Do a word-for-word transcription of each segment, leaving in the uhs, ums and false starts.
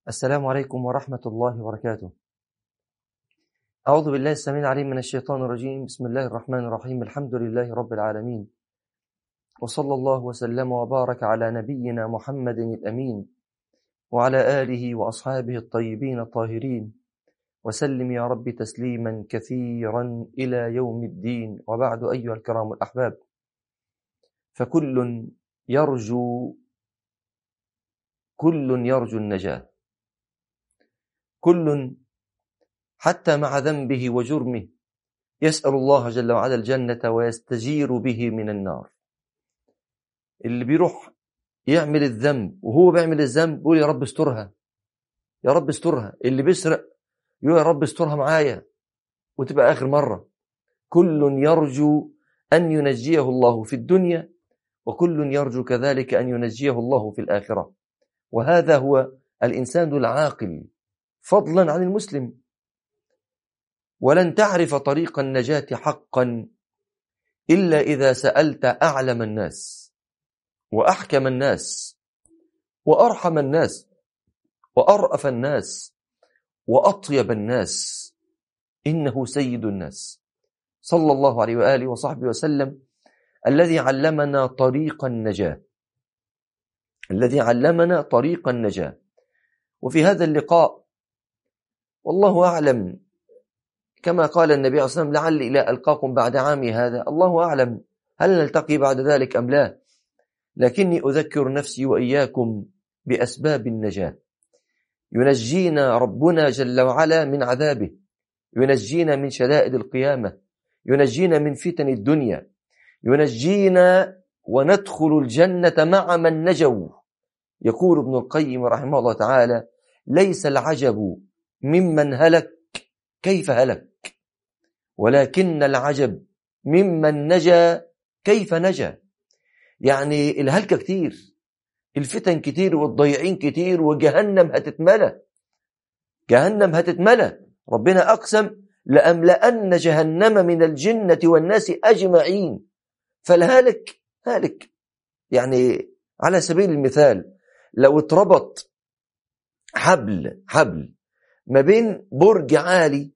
السلام عليكم ورحمة الله وبركاته. أعوذ بالله السميع العليم من الشيطان الرجيم. بسم الله الرحمن الرحيم. الحمد لله رب العالمين، وصلى الله وسلم وبارك على نبينا محمد الأمين وعلى آله وأصحابه الطيبين الطاهرين، وسلم يا رب تسليما كثيرا إلى يوم الدين. وبعد، أيها الكرام الأحباب، فكل يرجو كل يرجو النجاة، كل حتى مع ذنبه وجرمه يسأل الله جل وعلا الجنة ويستجير به من النار. اللي بيروح يعمل الذنب وهو بيعمل الذنب يقول يا رب استرها، يا رب استرها. اللي بيسرق يقول يا رب استرها معايا وتبقى آخر مرة. كل يرجو أن ينجيه الله في الدنيا، وكل يرجو كذلك أن ينجيه الله في الآخرة. وهذا هو الإنسان العاقل فضلا عن المسلم. ولن تعرف طريق النجاة حقا إلا إذا سألت أعلم الناس وأحكم الناس وأرحم الناس وأرأف الناس وأطيب الناس، إنه سيد الناس صلى الله عليه وآله وصحبه وسلم، الذي علمنا طريق النجاة الذي علمنا طريق النجاة. وفي هذا اللقاء والله أعلم، كما قال النبي صلى الله عليه وسلم: لعلي لا ألقاكم بعد عامي هذا. الله أعلم هل نلتقي بعد ذلك أم لا، لكني أذكر نفسي وإياكم بأسباب النجاة. ينجينا ربنا جل وعلا من عذابه، ينجينا من شدائد القيامة، ينجينا من فتن الدنيا، ينجينا وندخل الجنة مع من نجوا. يقول ابن القيم رحمه الله تعالى: ليس العجب ممن هلك كيف هلك، ولكن العجب ممن نجا كيف نجا. يعني الهلكة كتير، الفتن كتير، والضيعين كتير، وجهنم هتتملى، جهنم هتتملى. ربنا أقسم: لأملأن جهنم من الجنة والناس أجمعين. فالهالك هالك. يعني على سبيل المثال، لو اتربط حبل حبل ما بين برج عالي،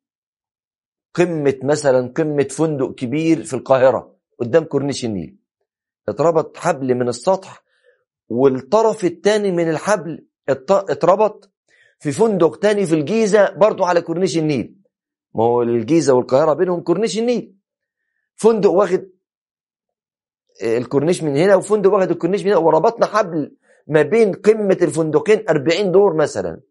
قمة مثلا قمة فندق كبير في القاهرة قدام كورنيش النيل، اتربط حبل من السطح، والطرف الثاني من الحبل اتربط في فندق تاني في الجيزة برضو على كورنيش النيل. ما هو الجيزة والقاهرة بينهم كورنيش النيل، فندق واخد الكورنيش من هنا وفندق واخد الكورنيش من هنا، وربطنا حبل ما بين قمة الفندقين أربعين دور مثلا.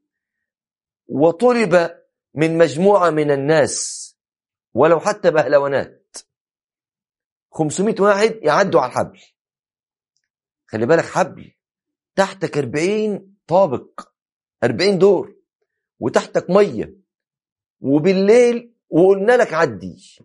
وطلب من مجموعة من الناس ولو حتى بهلوانات خمسمائة واحد يعدوا على الحبل. خلي بالك، حبل تحتك أربعين طابق، أربعين دور، وتحتك مية، وبالليل وقلنا لك عدي.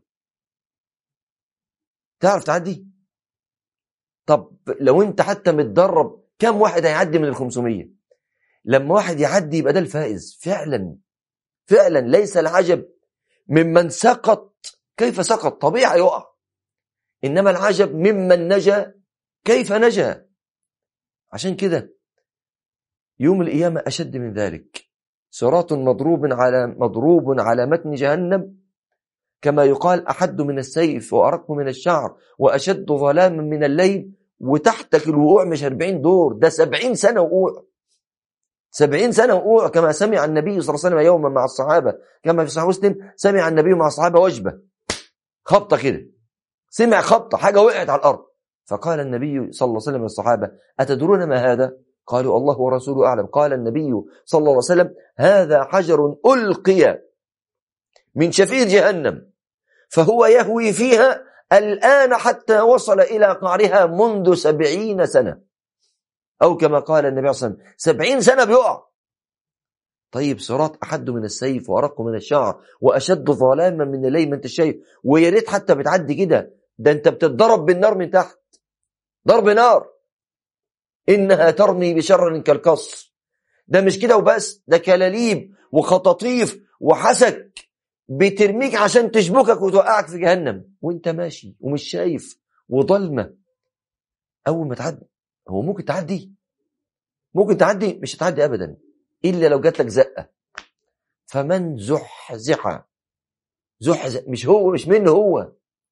تعرف تعدي؟ طب لو انت حتى متدرب، كم واحد هيعدي من الخمسمية؟ لما واحد يعدي يبقى ده الفائز فعلا فعلا. ليس العجب ممن سقط كيف سقط، طبيعي يقع، إنما العجب ممن نجا كيف نجا. عشان كده يوم القيامة أشد من ذلك. صراط مضروب على مضروب على متن جهنم، كما يقال: أحد من السيف وأرق من الشعر وأشد ظلاما من الليل. وتحتك الوقوع مش أربعين دور، ده سبعين سنة وقوع، سبعين سنة وقوع. كما سمع النبي صلى الله عليه وسلم يوما مع الصحابة، كما في صحيح مسلم: سمع النبي مع الصحابة وجبة، خبطة كده، سمع خبطة، حاجة وقعت على الأرض. فقال النبي صلى الله عليه وسلم للصحابة: أتدرون ما هذا؟ قالوا: الله ورسوله أعلم. قال النبي صلى الله عليه وسلم: هذا حجر ألقي من شفير جهنم، فهو يهوي فيها الآن حتى وصل إلى قعرها منذ سبعين سنة، أو كما قال النبي صلى الله عليه وسلم: سبعين سنة بيقع. طيب، صراط أحد من السيف وأرق من الشعر وأشد ظلاما من الليل. ما انت شايف، ويا ريت حتى بتعدي كده، ده انت بتتضرب بالنار من تحت، ضرب نار. إنها ترمي بشرر كالقصر. ده مش كده وبس، ده كلاليب وخطاطيف وحسك بترميك عشان تشبكك وتوقعك في جهنم وانت ماشي ومش شايف وظلمة. أول ما تعدي، هو ممكن تعدي ممكن تعدي مش هتعدي أبدا إلا لو جات لك زقة. فمن زحزح زحزح مش هو مش منه هو،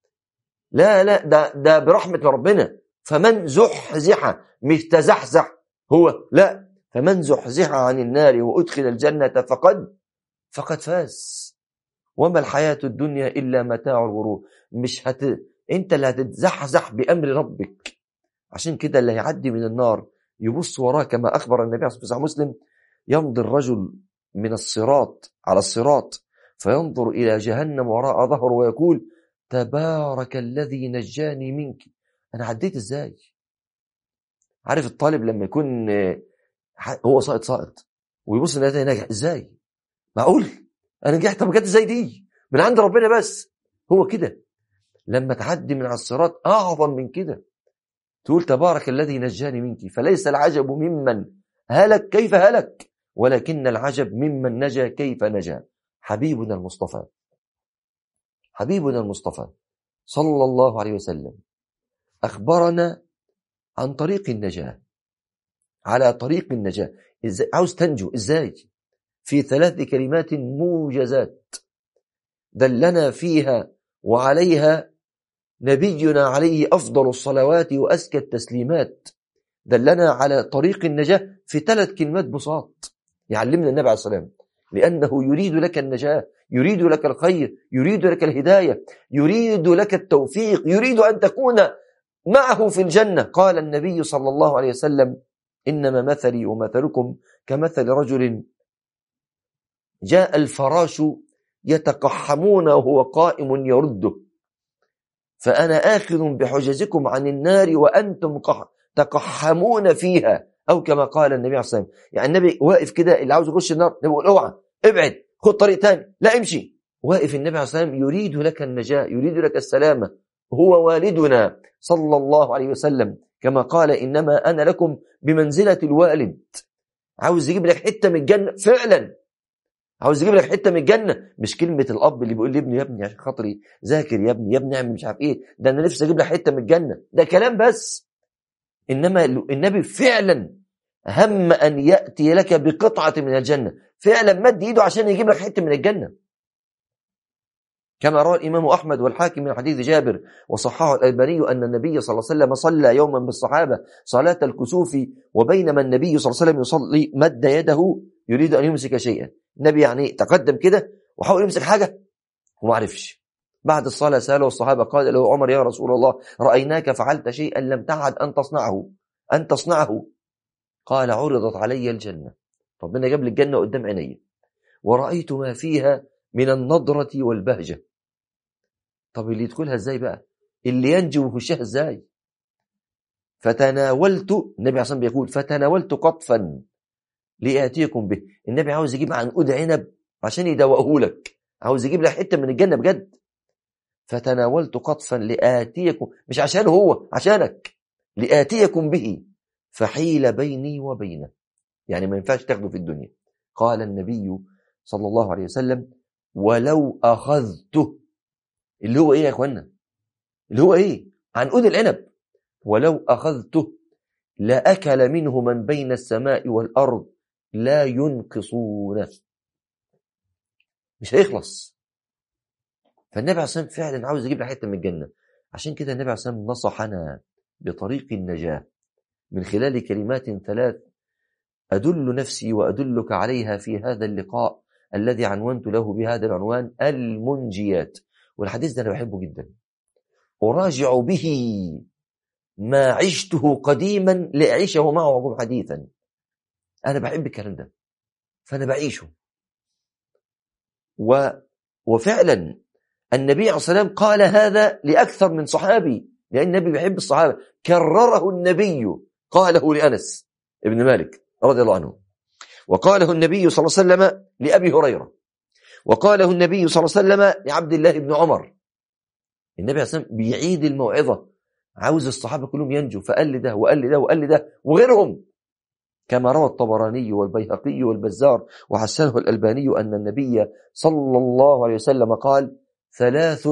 لا لا ده ده برحمة ربنا. فمن زحزح مش تزحزح هو، لا، فمن زحزح عن النار وأدخل الجنة فقد فقد فاز. وما الحياة الدنيا إلا متاع الغرور. مش هت... انت اللي هتتزحزح بأمر ربك. عشان كده اللي يعدي من النار يبص وراه كما أخبر النبي صلى الله عليه وسلم، يمضي الرجل من الصراط على الصراط فينظر إلى جهنم وراء ظهره ويقول تبارك الذي نجاني منك. أنا عديت إزاي؟ عارف الطالب لما يكون هو ساقط ساقط ويبص النتيجة ناجح، إزاي؟ معقول أنا نجحت؟ طب جت إزاي دي؟ من عند ربنا بس. هو كده لما تعدي من على الصراط أعظم من كده تقول تبارك الذي نجاني منك. فليس العجب ممن هلك كيف هلك، ولكن العجب ممن نجا كيف نجا. حبيبنا المصطفى حبيبنا المصطفى صلى الله عليه وسلم أخبرنا عن طريق النجاة، على طريق النجاة. إزاي عاوز تنجو؟ إزاي؟ في ثلاث كلمات موجزات دلنا فيها وعليها نبينا عليه أفضل الصلوات وأزكى التسليمات. دلنا على طريق النجاة في ثلاث كلمات بساط يعلمنا النبي عليه الصلاة والسلام، لأنه يريد لك النجاة، يريد لك الخير، يريد لك الهداية، يريد لك التوفيق، يريد أن تكون معه في الجنة. قال النبي صلى الله عليه وسلم إنما مثلي ومثلكم كمثل رجل جاء الفراش يتقحمون وهو قائم يرده، فأنا آخذ بحجزكم عن النار وأنتم تقحمون فيها، أو كما قال النبي عليه الصلاة والسلام. يعني النبي واقف كده، اللي عاوز يخش النار يقول اوعى ابعد خد طريق تاني، لا امشي. واقف النبي عليه الصلاة والسلام يريد لك النجاة، يريد لك السلامة. هو والدنا صلى الله عليه وسلم كما قال إنما أنا لكم بمنزلة الوالد. عاوز يجيب لك حتة من الجنة فعلا، عاوز يجيب لك حته من الجنه، مش كلمه الاب اللي بيقول لابنه يا ابني عشان خاطري ذاكر يا ابني يا ابني اعمل مش عارف ايه، ده انا نفسي اجيب لك حته من الجنه، ده كلام بس. انما النبي فعلا هم ان ياتي لك بقطعه من الجنه، فعلا مد ايده عشان يجيب لك حته من الجنه. كما روى الامام احمد والحاكم من حديث جابر وصححه الالباني ان النبي صلى الله عليه وسلم صلى يوما بالصحابه صلاه الكسوف، وبينما النبي صلى الله عليه وسلم يصلي مد يده يريد ان يمسك شيئا. النبي يعني تقدم كده وحاول يمسك حاجة وما عرفش. بعد الصلاة سأله الصحابة قال له عمر يا رسول الله رأيناك فعلت شيئا لم تعد أن تصنعه أن تصنعه قال عرضت علي الجنة، ربنا جاب لي الجنة قدام عيني ورأيت ما فيها من النضرة والبهجة. طب اللي يدخلها ازاي بقى؟ اللي ينجو ويخشها ازاي؟ فتناولت، النبي عليه الصلاة والسلام بيقول فتناولت قطفا لآتيكم به. النبي عاوز يجيب عنقود عنب عشان يدوقه لك، عاوز يجيب لك حته من الجنه بجد. فتناولت قطفا لآتيكم، مش عشان هو، عشانك، لآتيكم به فحيل بيني وبينه، يعني ما ينفعش تاخده في الدنيا. قال النبي صلى الله عليه وسلم ولو أخذته، اللي هو ايه يا اخوانا؟ اللي هو ايه؟ عنقود العنب. ولو أخذته لأكل منه من بين السماء والأرض لا ينقصونه، مش هيخلص. فالنبي عليه الصلاة والسلام فعلا عاوز يجيب لنا حته من الجنه. عشان كده النبي عليه الصلاة والسلام نصحنا بطريق النجاه من خلال كلمات ثلاث أدل نفسي وأدلك عليها في هذا اللقاء الذي عنونت له بهذا العنوان المنجيات. والحديث ده أنا بحبه جدا، أراجع به ما عشته قديما لأعيشه معه حديثا. أنا بحب الكلام ده فأنا بعيشه. و... وفعلا النبي عليه الصلاة والسلام قال هذا لأكثر من صحابي، لأن النبي بيحب الصحابة. كرره النبي، قاله لأنس ابن مالك رضي الله عنه، وقاله النبي صلى الله عليه وسلم لأبي هريرة، وقاله النبي صلى الله عليه وسلم لعبد الله بن عمر. النبي عليه الصلاة والسلام بيعيد الموعظة، عاوز الصحابة كلهم ينجوا، فقال لي ده وقال لي ده وقال لي ده وغيرهم. كما روى الطبراني والبيهقي والبزار وحسنه الألباني أن النبي صلى الله عليه وسلم قال ثلاث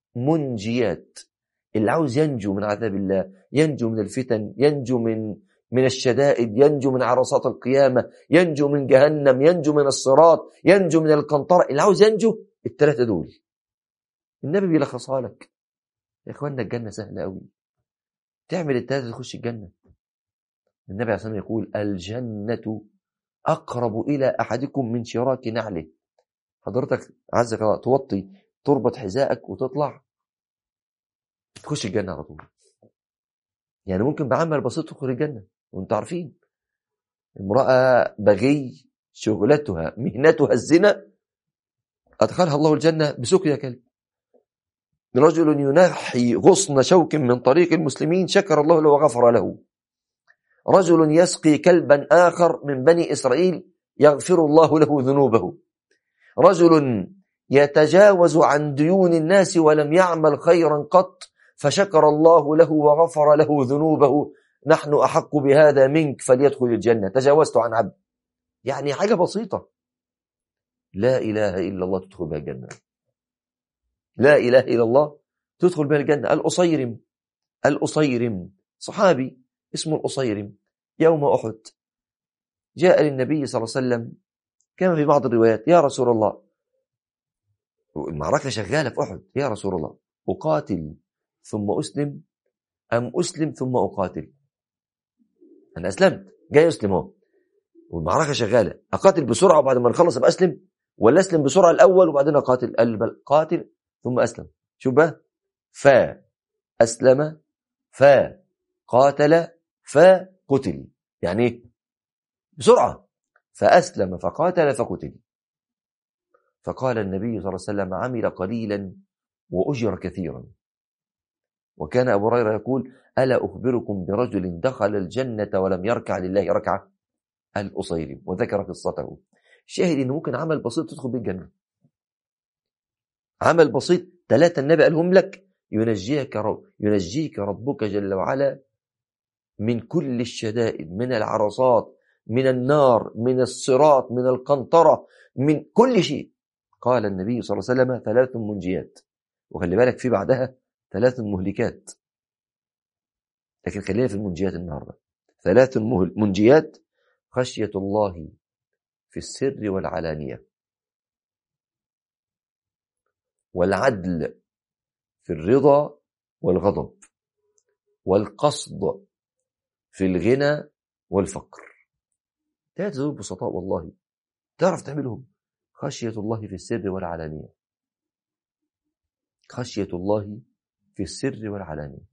منجيات. اللي عاوز ينجو من عذاب الله، ينجو من الفتن، ينجو من من الشدائد، ينجو من عرصات القيامة، ينجو من جهنم، ينجو من الصراط، ينجو من القنطرة. اللي عاوز ينجو الثلاثة دول النبي بيلخصها لك. يا اخوانا الجنة سهلة قوي، تعمل الثلاثة تخش الجنة. النبي عليه الصلاة والسلام يقول الجنة أقرب إلى أحدكم من شراك نعله. حضرتك عزك الله توطي تربط حذائك وتطلع تخش الجنة على طول. يعني ممكن بعمل بسيط تدخل الجنة. وانتم عارفين امرأة بغي شغلتها مهنتها الزنا أدخلها الله الجنة بسقيا كلب. رجل ينحي غصن شوك من طريق المسلمين شكر الله له وغفر له. رجل يسقي كلبا آخر من بني إسرائيل يغفر الله له ذنوبه. رجل يتجاوز عن ديون الناس ولم يعمل خيرا قط فشكر الله له وغفر له ذنوبه. نحن أحق بهذا منك فليدخل الجنة، تجاوزت عن عبد. يعني حاجة بسيطة، لا إله إلا الله تدخل بها الجنة. لا إله إلا الله تدخل بها الجنة. الأصيرم الأصيرم صحابي اسمه الأصيرم يوم أحد جاء للنبي صلى الله عليه وسلم كما في بعض الروايات يا رسول الله، المعركة شغالة في أحد، يا رسول الله أقاتل ثم أسلم أم أسلم ثم أقاتل؟ أنا أسلمت جاي أسلم اهو والمعركة شغالة، أقاتل بسرعة وبعد ما نخلص أبقى أسلم ولا أسلم بسرعة الأول وبعدين أقاتل؟ قال بل قاتل ثم أسلم. شوف بقى، فأسلم فقاتل فقتل، يعني إيه؟ بسرعة. فأسلم فقاتل فقتل. فقال النبي صلى الله عليه وسلم عمل قليلا وأجر كثيرا. وكان أبو هريرة يقول ألا أخبركم برجل دخل الجنة ولم يركع لله ركعة؟ الأصيرم، وذكر قصته. شاهد إنه ممكن عمل بسيط تدخل بالجنة. عمل بسيط ثلاثة النبي قالهم لك ينجيك رب ينجيك ربك جل وعلا من كل الشدائد، من العرصات، من النار، من الصراط، من القنطرة، من كل شيء. قال النبي صلى الله عليه وسلم ثلاث منجيات، وخلي بالك في بعدها ثلاث مهلكات، لكن خلينا في المنجيات النهارده. ثلاث منجيات: خشية الله في السر والعلانية، والعدل في الرضا والغضب، والقصد في الغنى والفقر. ثلاثة دول بسطاء والله تعرف تعملهم. خشية الله في السر والعلانية، خشية الله في السر والعلانية.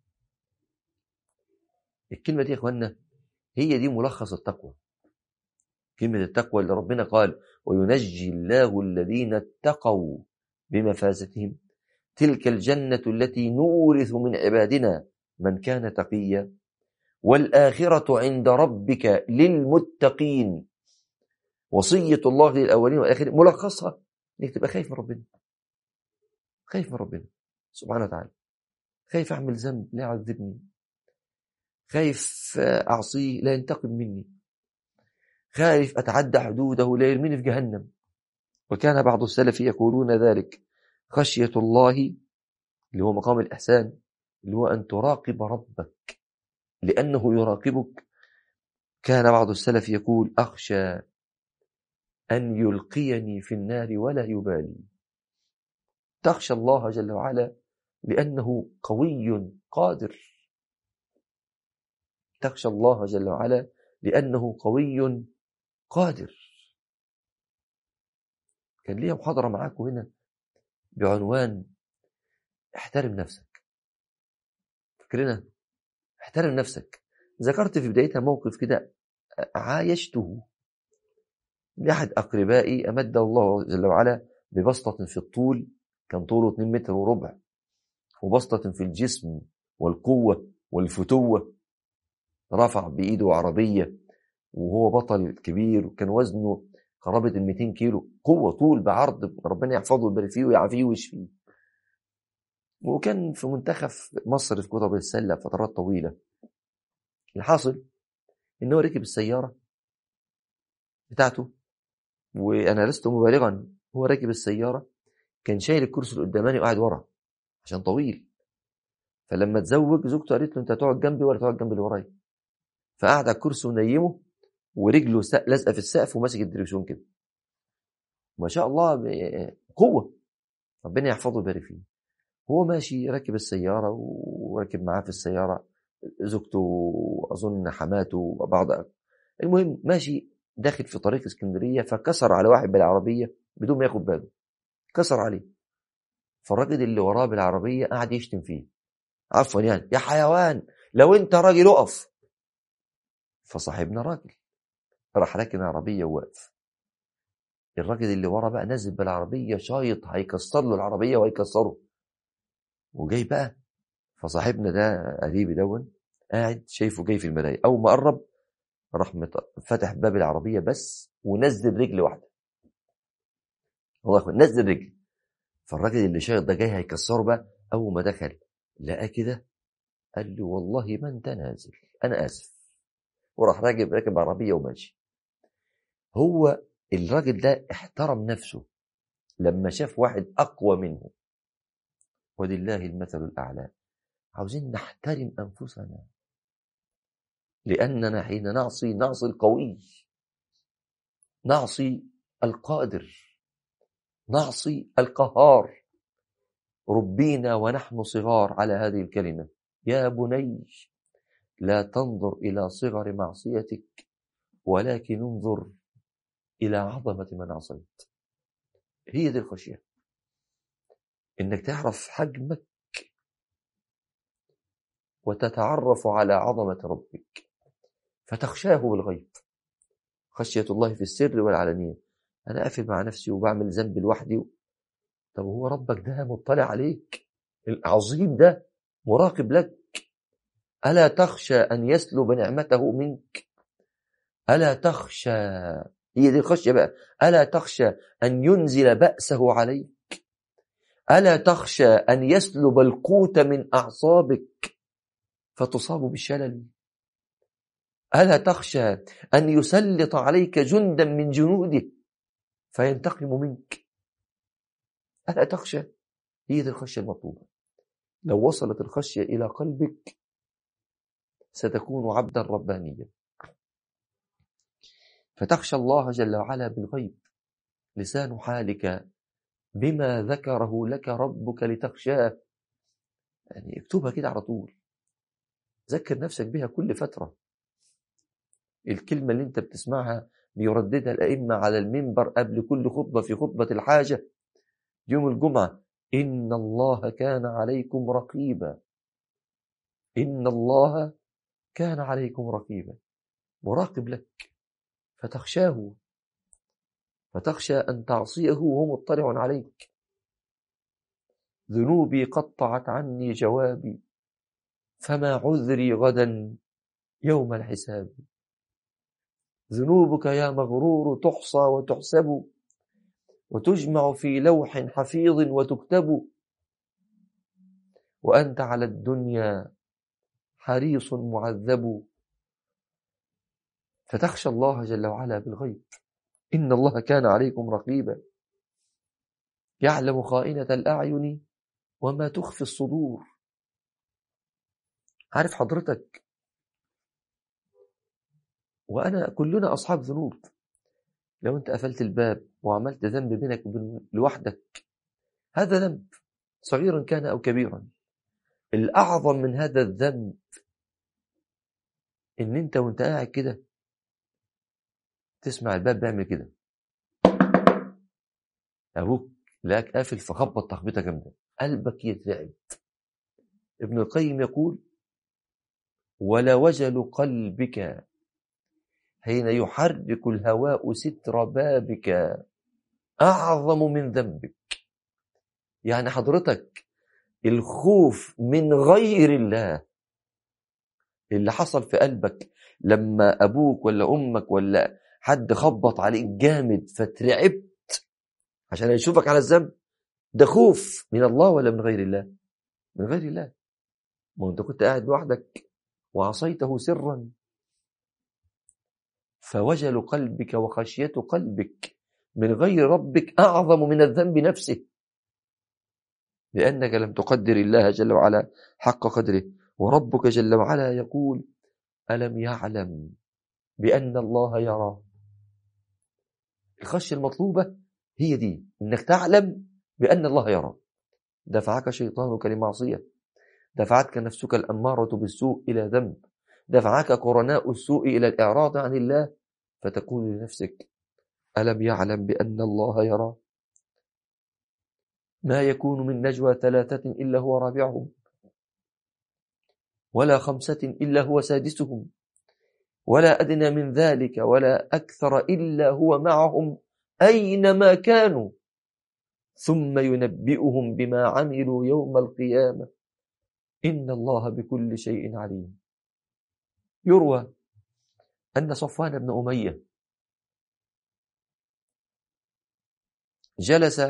الكلمة دي يا اخوانا هي دي ملخص التقوى. كلمة التقوى اللي ربنا قال وينجي الله الذين اتقوا بمفازتهم تلك الجنة التي نورث من عبادنا من كان تقيا والآخرة عند ربك للمتقين. وصية الله للأولين والآخرين ملخصها انك تبقى خايف من ربنا، خايف من ربنا سبحانه وتعالى، خايف أعمل ذنب لا يعذبني، خايف أعصيه لا ينتقم مني، خايف أتعدى حدوده لا يرميني في جهنم. وكان بعض السلف يقولون ذلك. خشية الله اللي هو مقام الإحسان اللي هو أن تراقب ربك لأنه يراقبك. كان بعض السلف يقول أخشى أن يلقيني في النار ولا يبالي. تخشى الله جل وعلا لأنه قوي قادر، تخشى الله جل وعلا لأنه قوي قادر. كان لي محاضرة معاكم هنا بعنوان احترم نفسك. فكرنا احترم نفسك. ذكرت في بدايتها موقف كده عايشته لأحد أقربائي أمد الله جل وعلا ببسطة في الطول، كان طوله اثنين متر وربع، وبسطة في الجسم والقوة والفتوة. رفع بإيده عربية وهو بطل كبير، وكان وزنه قرابة المئتين كيلو. قوة طول بعرض، ربنا يحفظه ويبارك فيه ويعافيه ويشفيه. وكان في منتخب مصر في كرة السلة فترات طويلة. الحاصل إنه ركب السيارة بتاعته، وأنا لست مبالغا، هو راكب السيارة كان شايل الكرسي القداماني وقاعد ورا عشان طويل. فلما تزوج زوجته قالت له أنت تقعد جنبي ولا تقعد جنب اللي ورايا؟ فقعد على الكرسي ونيمه ورجله لازقه في السقف وماسك الدريكسيون كده، ما شاء الله قوه، ربنا يحفظه ويبارك فيه. هو ماشي راكب السياره وراكب معاه في السياره زوجته اظن حماته وبعض، المهم ماشي داخل في طريق اسكندريه فكسر على واحد بالعربيه بدون ما ياخد باله، كسر عليه. فالراجل اللي وراه بالعربيه قاعد يشتم فيه، عفوا يعني، يا حيوان لو انت راجل اقف. فصاحبنا راجل راح راكن العربيه وواقف، الراجل اللي ورا بقى نزل بالعربيه شايط هيكسر له العربيه وهيكسره وجاي بقى. فصاحبنا ده قريبي دون قاعد شايفه جاي في المرايه، اول ما قرب راح فتح باب العربيه بس ونزل رجل واحده، والله نزل رجل. فالراجل اللي شايط ده جاي هيكسره بقى، اول ما دخل لقاه كده قال له والله ما انت نازل، انا اسف، وراح راكب راكب عربيه وماشي. هو الراجل ده احترم نفسه لما شاف واحد اقوى منه، ولله المثل الاعلى. عاوزين نحترم انفسنا، لاننا حين نعصي نعصي القوي، نعصي القادر، نعصي القهار. ربينا ونحن صغار على هذه الكلمه، يا بني لا تنظر الى صغر معصيتك ولكن انظر إلى عظمة من عصيت. هي دي الخشية، إنك تعرف حجمك وتتعرف على عظمة ربك فتخشاه بالغيب. خشية الله في السر والعلانية. أنا أقفل مع نفسي وبعمل ذنب لوحدي، طب هو ربك ده مطلع عليك، العظيم ده مراقب لك. ألا تخشى أن يسلب نعمته منك؟ ألا تخشى، هي دي الخشية بقى، ألا تخشى أن ينزل بأسه عليك؟ ألا تخشى أن يسلب القوت من أعصابك فتصاب بالشلل؟ ألا تخشى أن يسلط عليك جندا من جنوده فينتقم منك؟ ألا تخشى؟ هي دي الخشية المطلوبة. لو وصلت الخشية إلى قلبك ستكون عبدا ربانيا. فتخشى الله جل وعلا بالغيب، لسان حالك بما ذكره لك ربك لتخشاه. يعني اكتبها كده على طول، ذكر نفسك بها كل فترة. الكلمة اللي انت بتسمعها بيرددها الأئمة على المنبر قبل كل خطبة في خطبة الحاجة يوم الجمعة: إن الله كان عليكم رقيبا، إن الله كان عليكم رقيبا، مراقب لك فتخشاه، فتخشى أن تعصيه وهو مطلع عليك. ذنوبي قطعت عني جوابي فما عذري غدا يوم الحساب. ذنوبك يا مغرور تحصى وتحسب وتجمع في لوح حفيظ وتكتب، وأنت على الدنيا حريص معذب. فتخشى الله جل وعلا بالغيب. إن الله كان عليكم رقيبا يعلم خائنة الأعين وما تخفي الصدور. عارف حضرتك وأنا كلنا أصحاب ذنوب. لو أنت قفلت الباب وعملت ذنب بينك وبين لوحدك، هذا ذنب صغيرا كان أو كبيرا. الأعظم من هذا الذنب إن أنت وأنت قاعد كده تسمع الباب بيعمل كده، أبوك لاك قافل فخبط تخبيطة جامدة، قلبك يترعب. ابن القيم يقول: ولوجل قلبك حين يحرك الهواء ستر بابك أعظم من ذنبك. يعني حضرتك الخوف من غير الله اللي حصل في قلبك لما أبوك ولا أمك ولا حد خبط عليك جامد فترعبت عشان يشوفك على الذنب، ده خوف من الله ولا من غير الله؟ من غير الله. ما أنت كنت قاعد لوحدك وعصيته سرا، فوجل قلبك وخشية قلبك من غير ربك أعظم من الذنب نفسه، لأنك لم تقدر الله جل وعلا حق قدره. وربك جل وعلا يقول: ألم يعلم بأن الله يرى. الخشية المطلوبة هي دي، إنك تعلم بأن الله يرى. دفعك شيطانك لمعصية، دفعتك نفسك الأمارة بالسوء إلى ذنب، دفعك قرناء السوء إلى الإعراض عن الله، فتقول لنفسك ألم يعلم بأن الله يرى. ما يكون من نجوى ثلاثة إلا هو رابعهم، ولا خمسة إلا هو سادسهم، ولا أدنى من ذلك ولا أكثر إلا هو معهم أينما كانوا، ثم ينبئهم بما عملوا يوم القيامة، إن الله بكل شيء عليم. يروى أن صفوان بن أمية جلس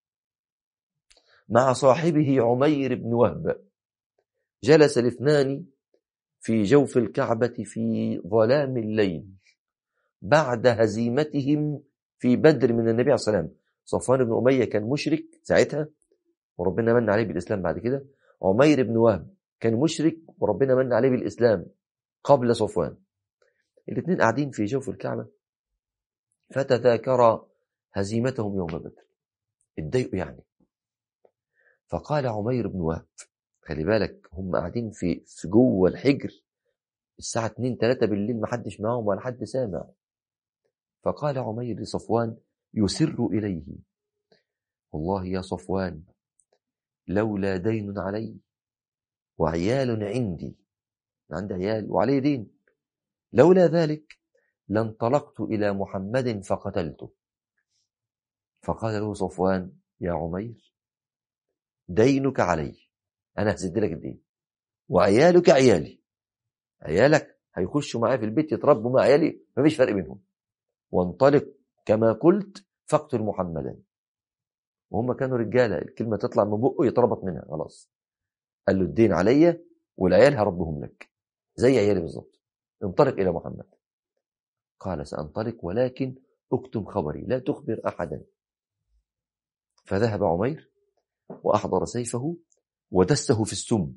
مع صاحبه عمير بن وهب، جلس الاثنان في جوف الكعبة في ظلام الليل بعد هزيمتهم في بدر من النبي عليه الصلاة والسلام. صفوان بن أمية كان مشرك ساعتها وربنا من عليه بالإسلام بعد كده. عمير بن وهب كان مشرك وربنا من عليه بالإسلام قبل صفوان. الاثنين قاعدين في جوف الكعبة فتذاكر هزيمتهم يوم بدر، اتضايقوا يعني. فقال عمير بن وهب، خلي بالك هم قاعدين في في جوه الحجر الساعة اتنين تلاتة بالليل، ما حدش معاهم ولا حد سامع. فقال عمير لصفوان يسر إليه، والله يا صفوان لولا دين علي وعيال عندي، عندي عيال وعلي دين، لولا ذلك لانطلقت إلى محمد فقتلته. فقال له صفوان يا عمير دينك علي، أنا هسد لك الدين، وعيالك عيالي، عيالك هيخشوا معايا في البيت يتربوا مع عيالي، مفيش فرق بينهم، وانطلق كما قلت فاقتل محمدا. وهم كانوا رجالة، الكلمة تطلع من بقه يتربط منها خلاص. قال له الدين عليا والعيال هربهم لك زي عيالي بالضبط، انطلق إلى محمد. قال سأنطلق ولكن اكتم خبري لا تخبر أحدا. فذهب عمير وأحضر سيفه ودسه في السم،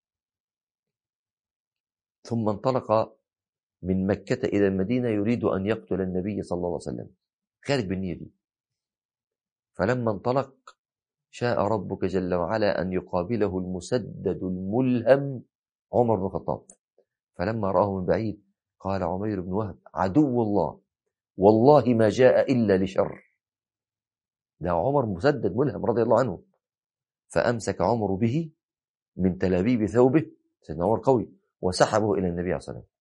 ثم انطلق من مكة إلى المدينة يريد أن يقتل النبي صلى الله عليه وسلم، خارج بالنية دي. فلما انطلق شاء ربك جل وعلا أن يقابله المسدد الملهم عمر بن الخطاب. فلما رآه من بعيد قال عمير بن وهب عدو الله والله ما جاء إلا لشر. ده عمر مسدد ملهم رضي الله عنه. فأمسك عمر به من تلابيب ثوبه، سيدنا عمر قوي، وسحبه إلى النبي عليه الصلاة والسلام.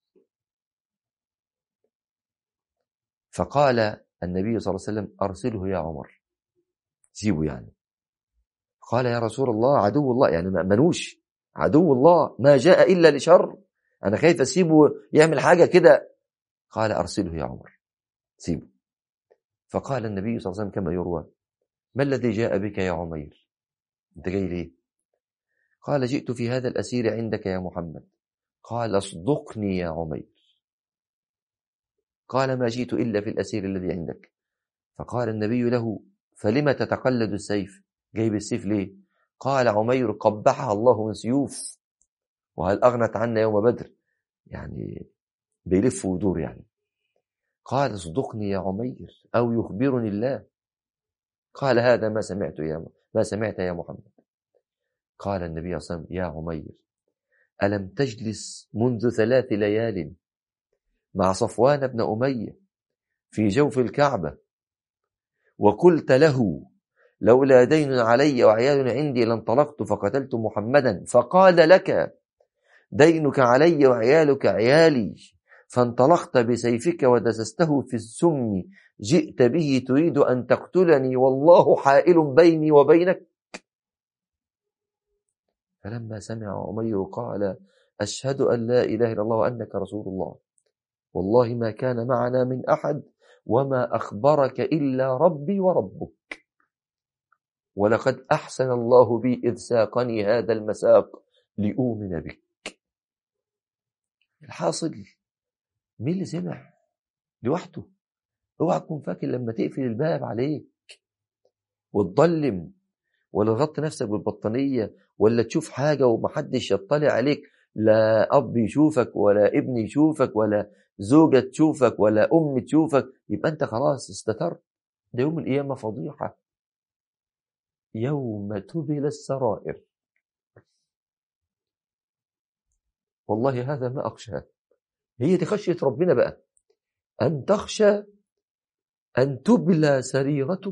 فقال النبي صلى الله عليه وسلم أرسله يا عمر، سيبه يعني. قال يا رسول الله عدو الله، يعني ما أمنوش، عدو الله ما جاء إلا لشر، أنا خايف أسيبه يعمل حاجة كده. قال أرسله يا عمر، سيبه. فقال النبي صلى الله عليه وسلم كما يروى ما الذي جاء بك يا عمير، أنت جاي ليه؟ قال جئت في هذا الأسير عندك يا محمد. قال اصدقني يا عمير. قال ما جئت إلا في الأسير الذي عندك. فقال النبي له فلما تتقلد السيف، جايب السيف ليه؟ قال عمير قبحها الله من سيوف وهل أغنت عنا يوم بدر، يعني بيلف ودور يعني. قال اصدقني يا عمير أو يخبرني الله. قال هذا ما سمعت يا ما سمعت يا محمد. قال النبي صلى الله عليه وسلم يا عمير ألم تجلس منذ ثلاث ليال مع صفوان بن أمية في جوف الكعبة وقلت له لولا دين علي وعيال عندي لانطلقت فقتلت محمدا، فقال لك دينك علي وعيالك عيالي، فانطلقت بسيفك ودسسته في السم، جئت به تريد أن تقتلني والله حائل بيني وبينك. فلما سمع عمير قال أشهد أن لا إله إلا الله وأنك رسول الله، والله ما كان معنا من أحد وما أخبرك إلا ربي وربك، ولقد أحسن الله بي إذ ساقني هذا المساق لأؤمن بك. الحاصل مين اللي سمع لوحده؟ اوعى تكون فاكر لما تقفل الباب عليك وتضلم ولا تغطي نفسك بالبطانية ولا تشوف حاجة ومحدش يطلع عليك لا أب يشوفك ولا ابن يشوفك ولا زوجة تشوفك ولا أم تشوفك، يبقى أنت خلاص استترت. ده يوم القيامة فضيحة، يوم تبل السرائر. والله هذا ما أخشى. هي دي خشية ربنا بقى، أن تخشى أن تبلى سريرتك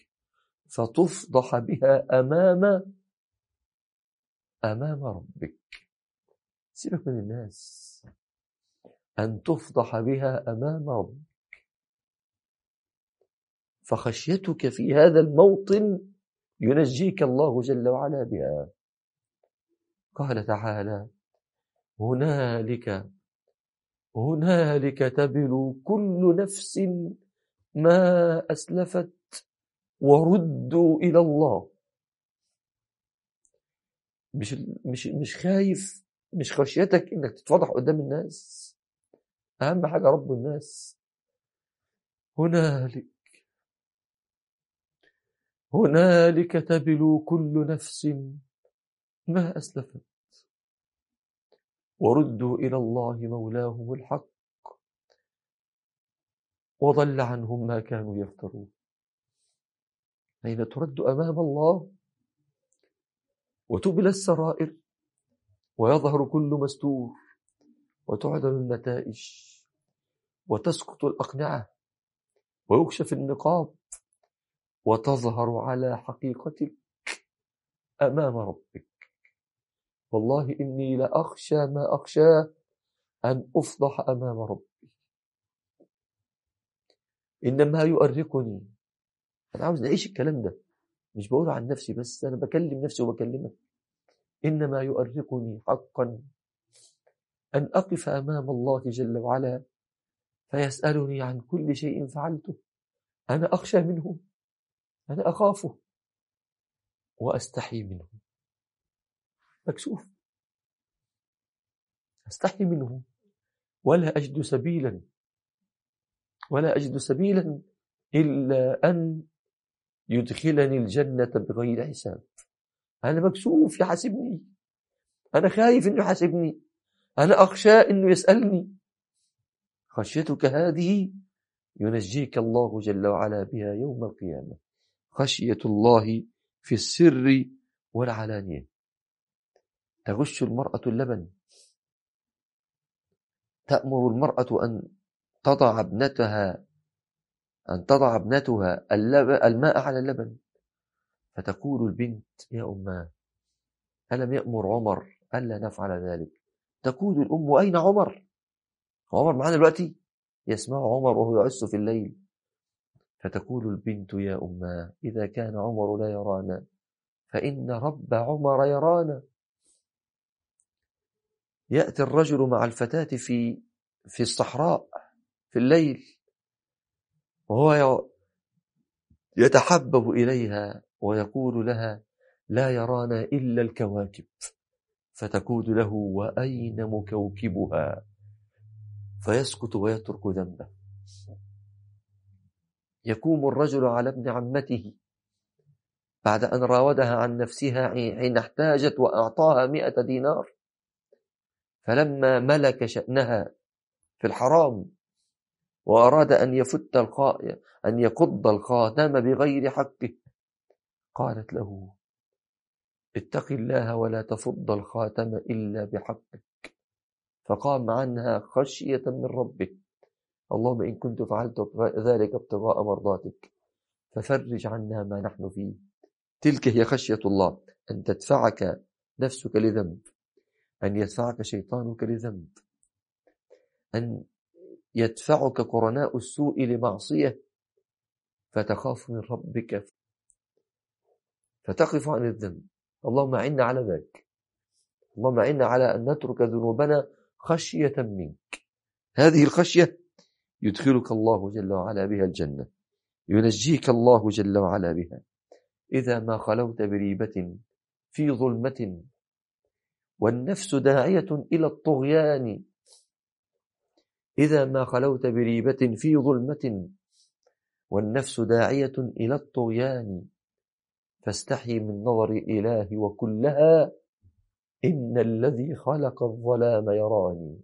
فتفضح بها أمام أمام ربك. سيبك من الناس، أن تفضح بها أمام ربك. فخشيتك في هذا الموطن ينجيك الله جل وعلا بها. قال تعالى: هنالك هنالك تبلو كل نفس ما أسلفت وردوا إلى الله. مش مش مش خايف، مش خشيتك إنك تتفضح قدام الناس، أهم حاجة رب الناس. هنالك هنالك تبلو كل نفس ما أسلفت وردوا إلى الله مولاهم الحق وضل عنهم ما كانوا يفترون. حين ترد أمام الله وتبلى السرائر ويظهر كل مستور وتعلن النتائج وتسقط الأقنعة ويكشف النقاب وتظهر على حقيقتك أمام ربك. والله إني لأخشى ما أخشى أن أفضح أمام ربي. إنما يؤرقني، أنا عاوز نعيش الكلام ده، مش بقوله عن نفسي بس، أنا بكلم نفسي وبكلمك. إنما يؤرقني حقا أن أقف أمام الله جل وعلا فيسألني عن كل شيء فعلته. أنا أخشى منه، أنا أخافه وأستحي منه. مكسوف، أستحي منه ولا أجد سبيلا ولا أجد سبيلا إلا أن يدخلني الجنة بغير حساب. أنا مكسوف يحاسبني، أنا خايف إنه يحاسبني، أنا أخشى إنه يسألني. خشيتك هذه ينجيك الله جل وعلا بها يوم القيامة. خشية الله في السر والعلانية. تغش المرأة اللبن، تأمر المرأة أن تضع ابنتها أن تضع ابنتها الماء على اللبن، فتقول البنت: يا أماه ألم يأمر عمر ألا نفعل ذلك؟ تقول الأم: أين عمر؟ عمر معنا دلوقتي؟ يسمع عمر وهو يعس في الليل. فتقول البنت: يا أماه إذا كان عمر لا يرانا فإن رب عمر يرانا. يأتي الرجل مع الفتاة في في الصحراء في الليل وهو يتحبب إليها ويقول لها: لا يرانا إلا الكواكب. فتقول له: وأين مكوكبها؟ فيسكت ويترك ذنبه. يقوم الرجل على ابن عمته بعد أن راودها عن نفسها حين احتاجت وأعطاها مئة دينار، فلما ملك شأنها في الحرام وأراد أن يفت القائم أن يقض الخاتم بغير حقه، قالت له: اتق الله ولا تفض الخاتم إلا بحقك. فقام عنها خشية من ربه: اللهم إن كنت فعلت ذلك ابتغاء مرضاتك ففرج عنا ما نحن فيه. تلك هي خشية الله، أن تدفعك نفسك لذنب، أن يدفعك شيطانك لذنب، أن يدفعك قرناء السوء لمعصية، فتخاف من ربك فتقف عن الذنب. اللهم أعنا على ذلك، اللهم أعنا على أن نترك ذنوبنا خشية منك. هذه الخشية يدخلك الله جل وعلا بها الجنة، ينجيك الله جل وعلا بها. إذا ما خلوت بريبة في ظلمة والنفس داعية إلى الطغيان، إذا ما خلوت بريبة في ظلمة والنفس داعية إلى الطغيان، فاستحي من نظر الإله وكلها إن الذي خلق الظلام يراني.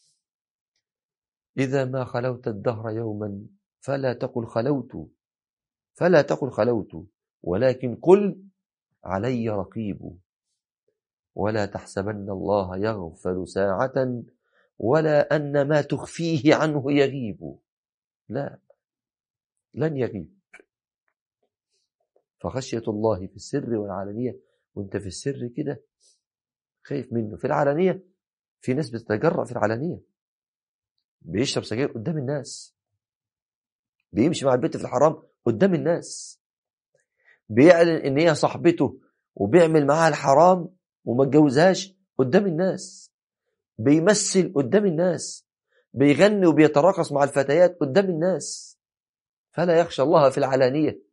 إذا ما خلوت الدهر يوما فلا تقل خلوت فلا تقل خلوت ولكن قل علي رقيب. ولا تحسبن الله يغفل ساعة ولا أن ما تخفيه عنه يغيب. لا، لن يغيب. فخشية الله في السر والعلانية. وانت في السر كده خايف منه. في العلانية في ناس بتتجرأ في العلانية، بيشرب سجاير قدام الناس، بيمشي مع البنت في الحرام قدام الناس، بيعلن ان هي صاحبته وبيعمل معاها الحرام وما اتجوزهاش قدام الناس، بيمثل قدام الناس، بيغني وبيتراقص مع الفتيات قدام الناس. فلا يخشى الله في العلانية.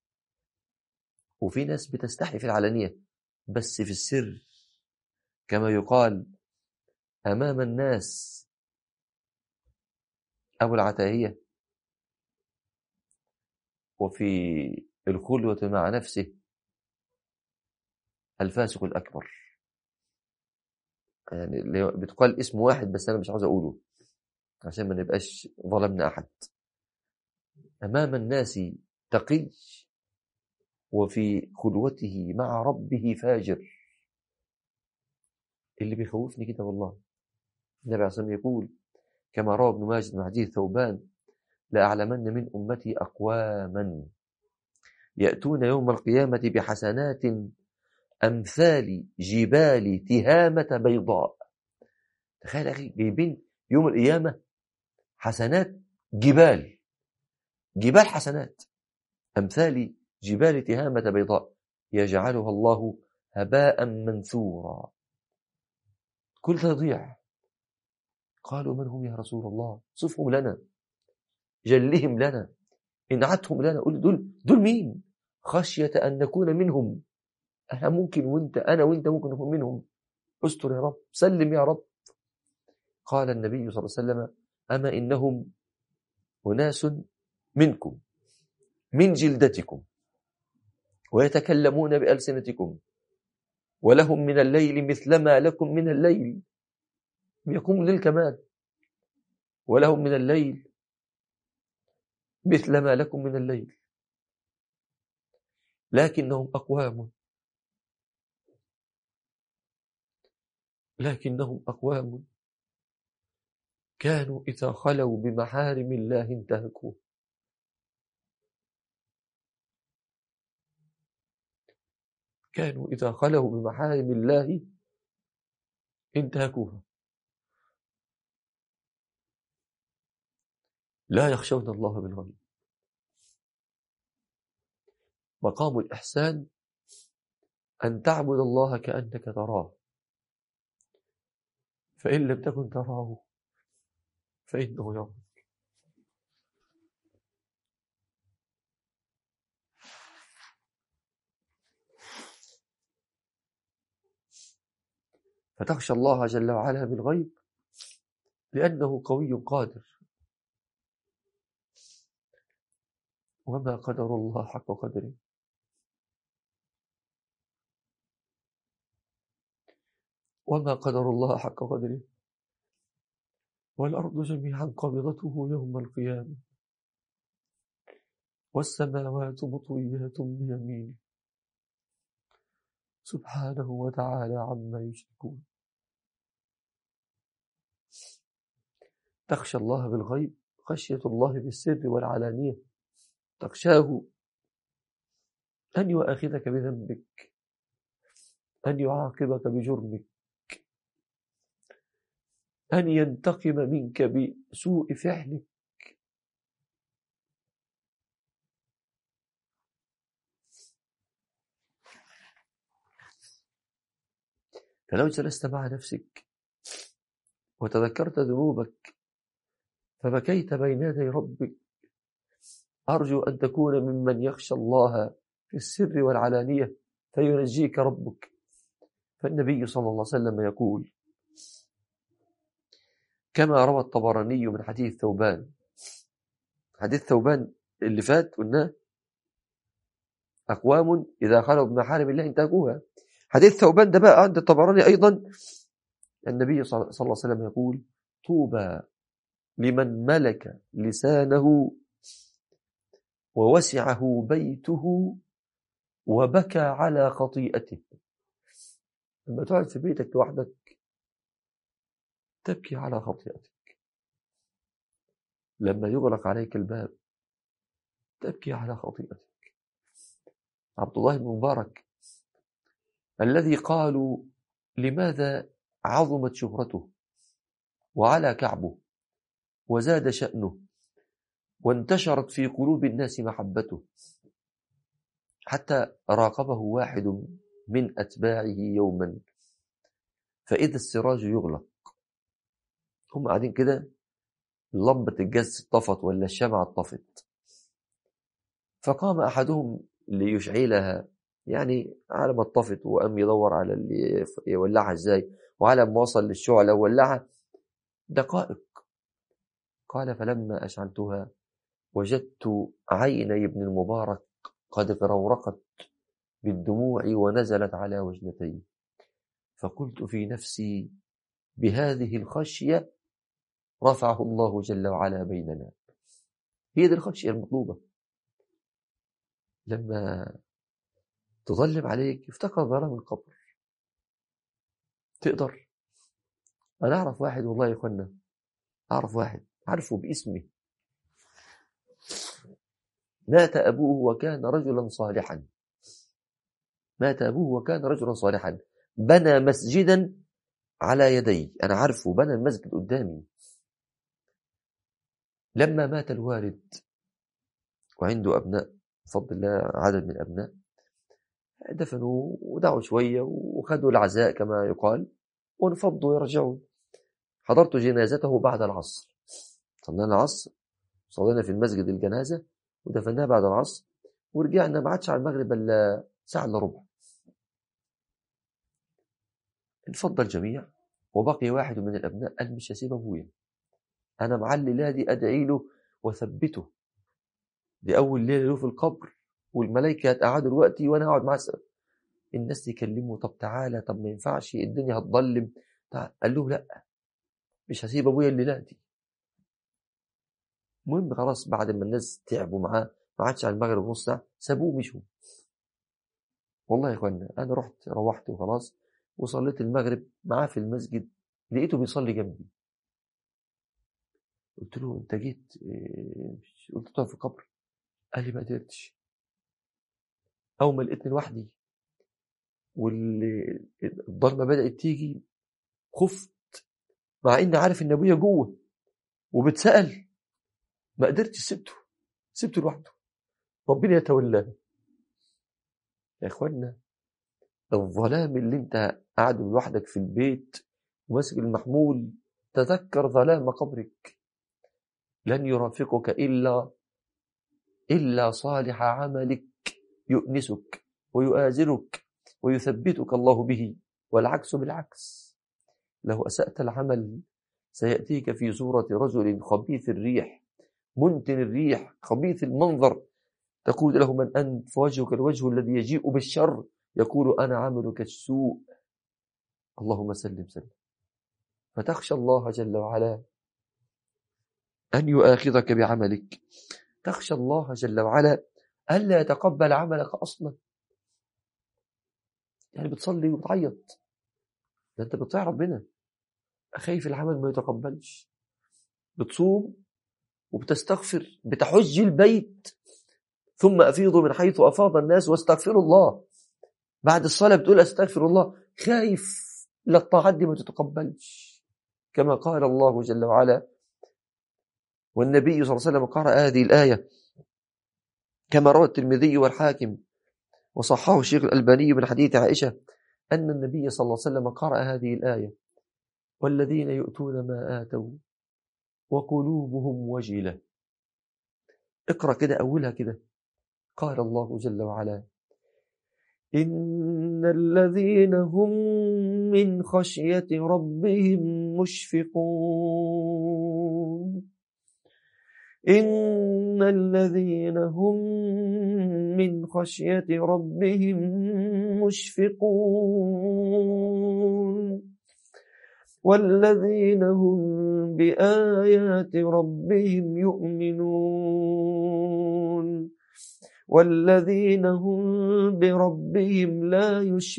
وفي ناس بتستحي في العلانية بس في السر، كما يقال أمام الناس أبو العتاهية، وفي الخلوة مع نفسه الفاسق الأكبر. يعني بتقال اسم واحد بس أنا مش عاوز أقوله عشان ما نبقاش ظلمنا أحد. أمام الناس تقي وفي خلوته مع ربه فاجر. اللي بيخوفني كده والله النبي عليه الصلاة والسلام يقول كما روى ابن ماجه من حديث ثوبان لأعلمن من أمتي أقواما يأتون يوم القيامة بحسنات أمثال جبال تهامة بيضاء. تخيل أخي جايبين يوم القيامة حسنات جبال جبال حسنات أمثال جبال تهامة بيضاء يجعلها الله هباء منثورا. كل تضيع. قالوا من هم يا رسول الله؟ صفهم لنا، جلهم لنا، انعتهم لنا. قل دول دول مين؟ خشية أن نكون منهم. أنا ممكن وانت أنا وانت ممكن نكون منهم. استر يا رب، سلم يا رب. قال النبي صلى الله عليه وسلم أما إنهم أناس منكم من جلدتكم ويتكلمون بألسنتكم ولهم من الليل مثلما لكم من الليل، يقوم الليل كمان، ولهم من الليل مثلما لكم من الليل، لكنهم أقوام لكنهم أقوام كانوا إذا خلوا بمحارم الله انتهكوه. كانوا إذا خلوا بمحارم الله انتهكوها. لا يخشون الله بالغيب. مقام الإحسان أن تعبد الله كأنك تراه، فإن لم تكن تراه فإنه يراك. فتخشى الله جل وعلا بالغيب لأنه قوي قادر. وما قدر الله حق قدره. وما قدر الله حق قدره. والأرض جميعا قبضته يوم القيامة والسماوات مطويات بيمينه سبحانه وتعالى عما يشركون. تخشى الله بالغيب خشية الله بالسر والعلانية. تخشاه أن يؤاخذك بذنبك، أن يعاقبك بجرمك، أن ينتقم منك بسوء فعلك. فلو جلست مع نفسك وتذكرت ذنوبك فبكيت بين يدي ربك، أرجو أن تكون ممن يخشى الله في السر والعلانية فينجيك ربك. فالنبي صلى الله عليه وسلم يقول كما روى الطبراني من حديث ثوبان. حديث ثوبان اللي فات قلناه أقوام إذا خلوا بمحارم الله انتهكوها. حديث ثوبان ده بقى عند الطبراني أيضا، النبي صلى الله عليه وسلم يقول: طوبى لمن ملك لسانه ووسعه بيته وبكى على خطيئته. لما تقعد في بيتك لوحدك تبكي على خطيئتك، لما يغلق عليك الباب تبكي على خطيئتك. عبد الله بن مبارك الذي قالوا لماذا عظمت شهرته وعلى كعبه وزاد شأنه وانتشرت في قلوب الناس محبته، حتى راقبه واحد من أتباعه يوما فإذا السراج يغلق، هم قاعدين كده، لمبة الجز طفت ولا الشمعة طفت، فقام أحدهم ليشعلها، يعني على ما طفت وقام يدور على اللي يولعها ازاي، وعلى ما وصل للشعلة ولعها دقائق. قال: فلما أشعلتها وجدت عيني ابن المبارك قد ترورقت بالدموع ونزلت على وجنتي، فقلت في نفسي: بهذه الخشية رفعه الله جل وعلا بيننا. هي دي الخشية المطلوبة. لما تظلم عليك افتكر ظلام القبر، تقدر. أنا أعرف واحد، والله يا إخوانا أعرف واحد عارفه باسمه، مات أبوه وكان رجلا صالحا، مات أبوه وكان رجلا صالحا، بنى مسجدا على يدي، أنا عارفه، بنى المسجد قدامي. لما مات الوالد وعنده أبناء بفضل الله، عدد من الأبناء، دفنوا ودعوا شوية وخذوا العزاء كما يقال وانفضوا يرجعون. حضرت جنازته بعد العصر، صلينا العصر، صلينا في المسجد الجنازة ودفناها بعد العصر، ورجعنا ما عادش على المغرب إلا ساعة إلا ربع. انفض الجميع وبقي واحد من الأبناء قال: مش هسيب أبويا، أنا معلي لادي أدعي له وثبته، دي أول ليلة له في القبر والملائكة هتقعدوا دلوقتي وأنا هقعد معاه. الناس تكلمه: طب تعالى، طب ما ينفعش، الدنيا هتضلم. قال له: لا، مش هسيب أبويا الليلة دي. المهم خلاص، بعد ما الناس تعبوا معاه ما عادش على المغرب نص ساعة، سابوه مشوا. والله يا اخوانا أنا رحت روحت وخلاص وصليت المغرب معاه في المسجد، لقيته بيصلي جنبي. قلت له: أنت جيت إيه؟ قلت له: في القبر. قال لي: ما قدرتش، أول ما لقيتني لوحدي والضلمة بدأت تيجي خفت، مع إني عارف إن أبويا جوه وبتسأل، ما قدرتش، سبته سبته لوحده، ربنا يتولاه. يا اخوانا الظلام اللي انت قاعد لوحدك في البيت وماسك المحمول، تذكر ظلام قبرك، لن يرافقك إلا إلا صالح عملك يؤنسك ويؤازرك ويثبتك الله به، والعكس بالعكس. لو أسأت العمل سيأتيك في صورة رجل خبيث الريح منتن الريح خبيث المنظر، تقول له: من أنت؟ فوجهك الوجه الذي يجيء بالشر، يقول: أنا عملك السوء. اللهم سلم سلم. فتخشى الله جل وعلا أن يؤاخذك بعملك، تخشى الله جل وعلا ألا يتقبل عملك أصلا. يعني بتصلي وبتعيط، ده أنت بتطيع ربنا، خايف العمل ما يتقبلش. بتصوم وبتستغفر، بتحج البيت، ثم أفيضوا من حيث أفاض الناس واستغفروا الله. بعد الصلاة بتقول: أستغفر الله، خايف للطاعات دي ما تتقبلش، كما قال الله جل وعلا. والنبي صلى الله عليه وسلم قرأ هذه الآية كما روى الترمذي والحاكم وصححه الشيخ الألباني من حديث عائشة أن النبي صلى الله عليه وسلم قرأ هذه الآية: والذين يؤتون ما آتوا وقلوبهم وجلة. اقرأ كده أولها كده، قال الله جل وعلا: إن الذين هم من خشية ربهم مشفقون إن الذين هم من خشية ربهم مشفقون والذين هم بآيات ربهم يؤمنون والذين هم بربهم لا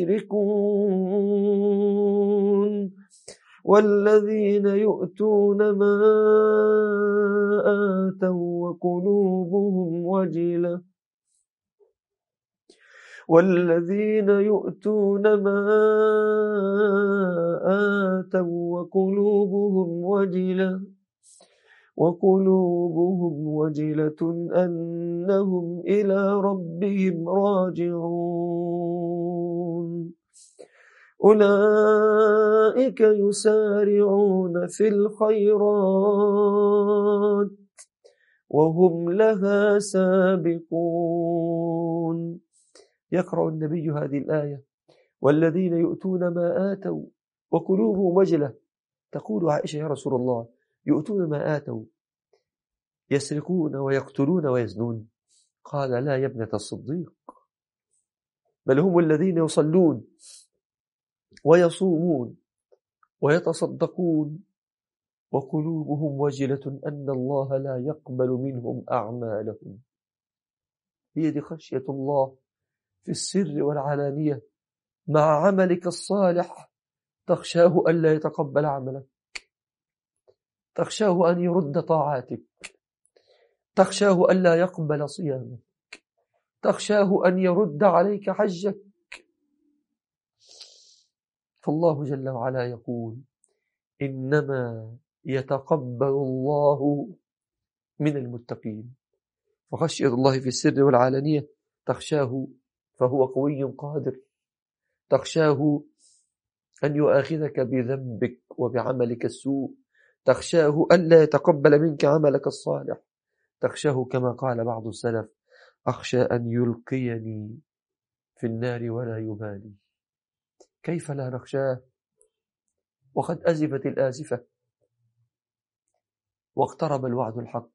يشركون والذين يؤتون ما آتوا وقلوبهم وجلة والذين يؤتون ما آتوا وقلوبهم وجلة وقلوبهم وجلة أنهم إلى ربهم راجعون أولئك يسارعون في الخيرات وهم لها سابقون. يقرأ النبي هذه الآية والذين يؤتون ما آتوا وقلوبهم وجلة. تقول عائشة يا رسول الله يؤتون ما آتوا يسرقون ويقتلون ويزنون؟ قال لا يا ابنة الصديق، بل هم الذين يصلون ويصومون ويتصدقون وقلوبهم وجلة أن الله لا يقبل منهم أعمالهم. هي دي خشية الله في السر والعلانية. مع عملك الصالح تخشاه ألا يتقبل عملك، تخشاه أن يرد طاعاتك، تخشاه ألا يقبل صيامك، تخشاه أن يرد عليك حجك. فالله جل وعلا يقول إنما يتقبل الله من المتقين. فخشية الله في السر والعلانية تخشاه فهو قوي قادر، تخشاه أن يؤاخذك بذنبك وبعملك السوء، تخشاه ألا يتقبل منك عملك الصالح، تخشاه كما قال بعض السلف أخشى أن يلقيني في النار ولا يبالي. كيف لا نخشاه وقد أزفت الآزفة واقترب الوعد الحق؟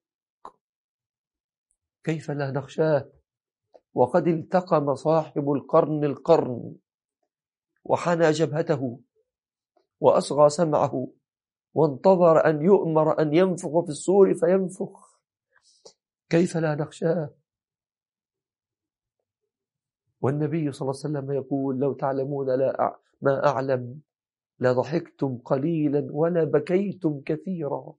كيف لا نخشاه وقد التقم صاحب القرن القرن وحنى جبهته وأصغى سمعه وانتظر أن يؤمر أن ينفخ في الصور فينفخ؟ كيف لا نخشاه؟ والنبي صلى الله عليه وسلم يقول لو تعلمون لا ما أعلم لضحكتم قليلا ولا بكيتم كثيرا.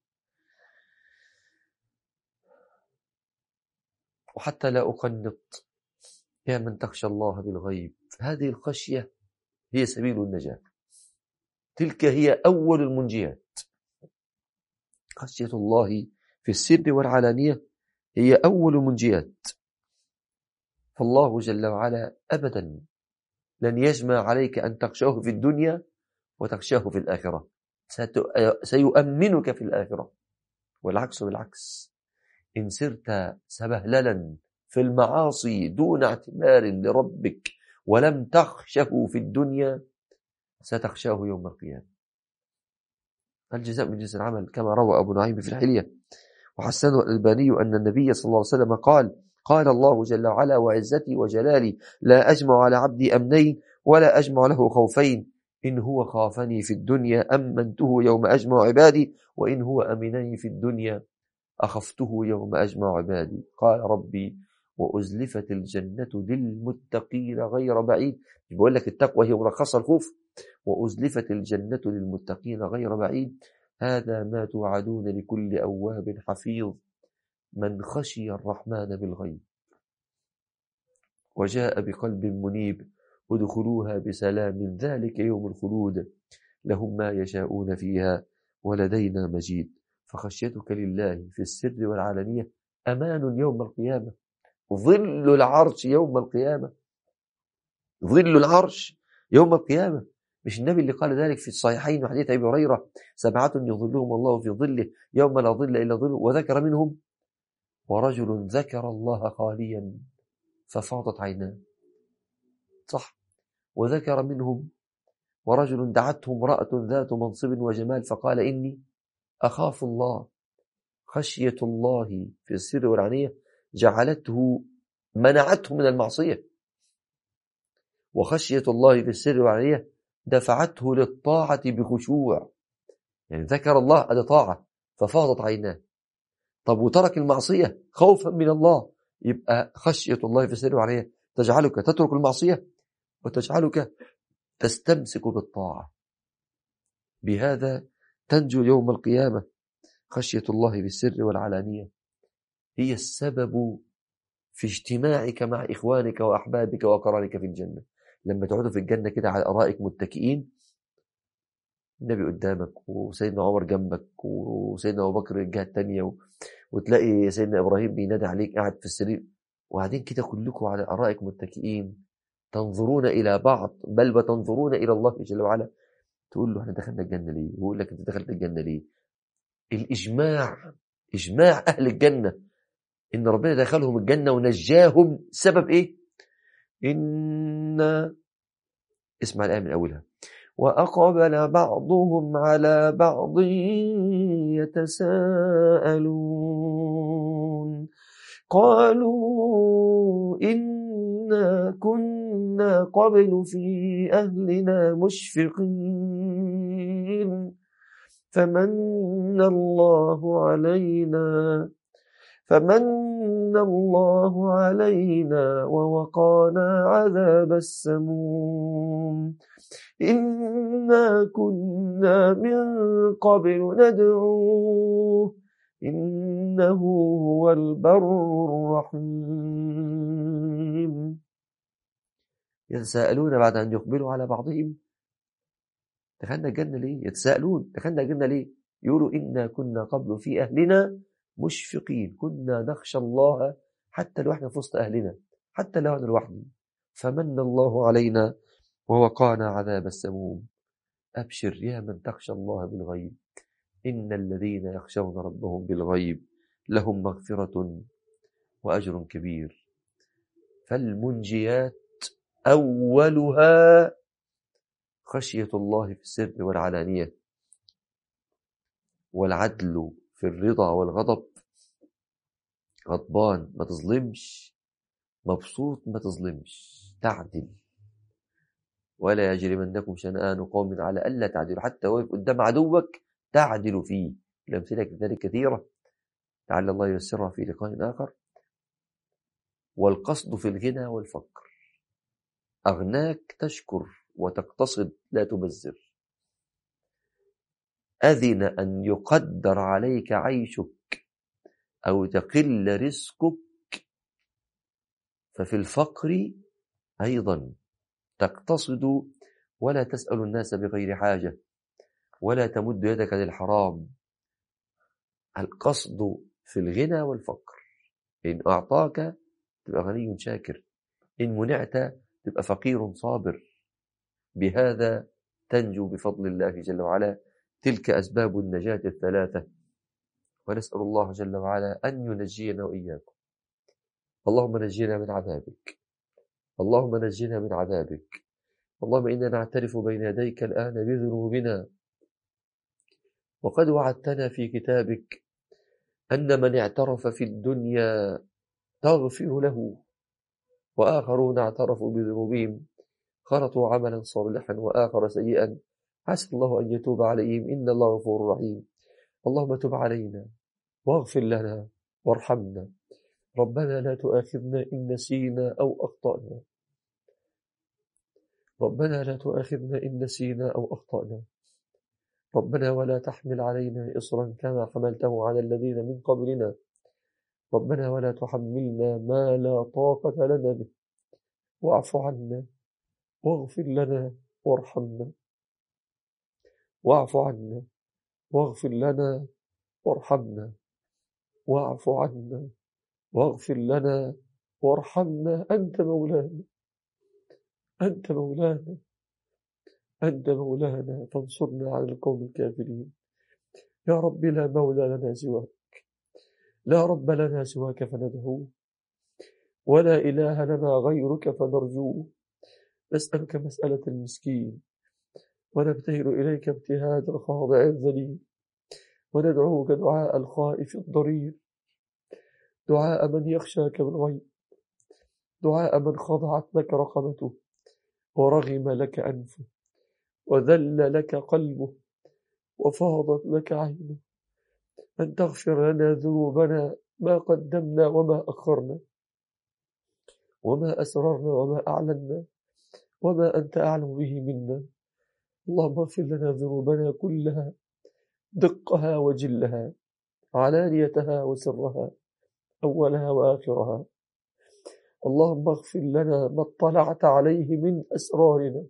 وحتى لا أقنط يا من تخشى الله بالغيب، هذه الخشية هي سبيل النجاة، تلك هي أول المنجيات. خشية الله في السر والعلانية هي أول المنجيات. فالله جل وعلا أبدا لن يجمع عليك أن تخشاه في الدنيا وتخشاه في الآخرة، سيؤمنك في الآخرة. والعكس بالعكس، إن سرت سبهللا في المعاصي دون اعتبار لربك ولم تخشه في الدنيا ستخشاه يوم القيامة. الجزاء من جنس العمل، كما روى أبو نعيم في الحلية وحسنه الألباني أن النبي صلى الله عليه وسلم قال قال الله جل وعلا وعزتي وجلالي لا أجمع على عبدي أمنين ولا أجمع له خوفين، إن هو خافني في الدنيا أمنته يوم أجمع عبادي، وإن هو أمنني في الدنيا أخفته يوم أجمع عبادي. قال ربي وأزلفت الجنة للمتقين غير بعيد. بقول لك التقوى هي ملخص الخوف. وأزلفت الجنة للمتقين غير بعيد، هذا ما توعدون لكل أواب حفيظ من خشي الرحمن بالغيب وجاء بقلب منيب ادخلوها بسلام ذلك يوم الخلود لهم ما يشاءون فيها ولدينا مجيد. فخشيتك لله في السر والعلانية أمان يوم القيامة، ظل العرش يوم القيامة، ظل العرش يوم القيامة. مش النبي اللي قال ذلك في الصحيحين وحديث أبي هريرة سبعة يظلهم الله في ظله يوم لا ظل إلا ظله، وذكر منهم ورجل ذكر الله خاليا ففاضت عيناه، صح، وذكر منهم ورجل دعته امرأة ذات منصب وجمال فقال إني أخاف الله خشية الله في السر والعلانية جعلته منعته من المعصية، وخشية الله في السر والعلانية دفعته للطاعة بخشوع. يعني ذكر الله هذا طاعة ففاضت عيناه. طب وترك المعصية خوفا من الله، يبقى خشية الله في السر والعلانية تجعلك تترك المعصية وتجعلك تستمسك بالطاعة. بهذا تنجو يوم القيامة. خشية الله بالسر والعلانية هي السبب في اجتماعك مع إخوانك وأحبابك وأقرانك في الجنة. لما تقعدوا في الجنة كده على الأرائك متكئين، النبي قدامك وسيدنا عمر جنبك وسيدنا أبو بكر الجهة التانية، وتلاقي سيدنا إبراهيم بينادي عليك قاعد في السرير، وقاعدين كده كلكم على الأرائك متكئين تنظرون إلى بعض، بل وتنظرون إلى الله جل وعلا. تقول له احنا دخلنا الجنة ليه؟ ويقول لك انت دخلت الجنة ليه؟ الإجماع، إجماع أهل الجنة إن ربنا دخلهم الجنة ونجاهم. سبب إيه؟ إن اسمع الآية من أولها: وأقبل بعضهم على بعض يتساءلون قالوا إنا كنا قبل في أهلنا مشفقين فمن الله علينا فمن الله علينا ووقانا عذاب السموم إنا كنا من قبل ندعوه إنه هو البر الرحيم. يتساءلون بعد أن يقبلوا على بعضهم دخلنا الجنة ليه؟ يتساءلون دخلنا الجنة ليه؟ يقولوا إنا كنا قبل في أهلنا مشفقين، كنا نخشى الله حتى لو احنا في وسط أهلنا، حتى لو انا لوحدي. فمن الله علينا ووقانا عذاب السموم. أبشر يا من تخشى الله بالغيب، إن الذين يخشون ربهم بالغيب لهم مغفرة وأجر كبير. فالمنجيات أولها خشية الله في السر والعلانية، والعدل في الرضا والغضب. غضبان ما تظلمش، مبسوط ما تظلمش، تعدل. ولا يجرمنكم شنآن قوم على ألا تعدلوا، حتى واقف قدام عدوك تعدل فيه. الأمثلة كذلك كثيرة، لعل الله ييسرها في لقاء آخر. والقصد في الغنى والفقر، أغناك تشكر وتقتصد لا تبذر. أذن أن يقدر عليك عيشك أو تقل رزقك، ففي الفقر أيضا تقتصد ولا تسأل الناس بغير حاجة، ولا تمد يدك للحرام. القصد في الغنى والفقر، إن أعطاك تبقى غني شاكر، إن منعت تبقى فقير صابر. بهذا تنجو بفضل الله جل وعلا. تلك أسباب النجاة الثلاثة، ونسأل الله جل وعلا أن ينجينا وإياكم. اللهم نجينا من عذابك، اللهم نجينا من عذابك. اللهم إنا نعترف بين يديك الآن بذنوبنا، وقد وعدتنا في كتابك أن من اعترف في الدنيا تغفر له، وآخرون اعترفوا بذنوبهم خلطوا عملا صالحا وآخر سيئا عسى الله أن يتوب عليهم إن الله غفور رحيم. اللهم تب علينا واغفر لنا وارحمنا. ربنا لا تؤاخذنا إن نسينا أو أخطأنا، ربنا لا تؤاخذنا إن نسينا أو أخطأنا. ربنا ولا تحمل علينا إصرا كما حملته على الذين من قبلنا. ربنا ولا تحملنا ما لا طاقة لنا به، واعف عنا واغفر لنا وارحمنا. واعف عنا واغفر لنا وارحمنا. واعف عنا واغفر لنا وارحمنا. أنت مولانا، أنت مولانا، أنت مولانا، فانصرنا على القوم الكافرين. يا رب لا مولى لنا سواك، لا رب لنا سواك فندعوه، ولا إله لنا غيرك فنرجوه. نسألك مسألة المسكين، ونبتهل إليك ابتهاد الخاضع الذليل، وندعوك دعاء الخائف الضرير، دعاء من يخشاك بالغيب، دعاء من خضعت لك رقبته ورغم لك أنفه وذل لك قلبه وفاضت لك عينه، أن تغفر لنا ذنوبنا ما قدمنا وما أخرنا وما أسررنا وما أعلنا وما أنت أعلم به منا. اللهم اغفر لنا ذنوبنا كلها، دقها وجلها، علانيتها وسرها، أولها وآخرها. اللهم اغفر لنا ما اطلعت عليه من أسرارنا،